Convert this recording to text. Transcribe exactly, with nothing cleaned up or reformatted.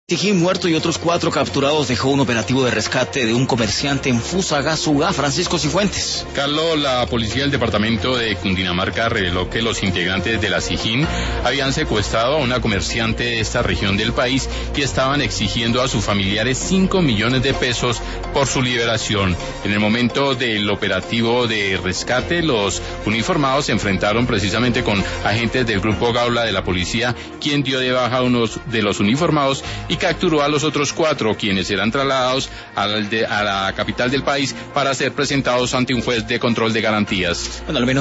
Sijín muerto y otros cuatro capturados dejó un operativo de rescate de un comerciante en Fusagasugá, Francisco Cifuentes. Carlos, la policía del departamento de Cundinamarca reveló que los integrantes de la Sijín habían secuestrado a una comerciante de esta región del país y estaban exigiendo a sus familiares cinco millones de pesos por su liberación. En el momento del operativo de rescate, los uniformados se enfrentaron precisamente con agentes del Grupo Gaula de la policía, quien dio de baja a uno de los uniformados y capturó a los otros cuatro, quienes serán trasladados al de, a la capital del país para ser presentados ante un juez de control de garantías. Bueno, al menos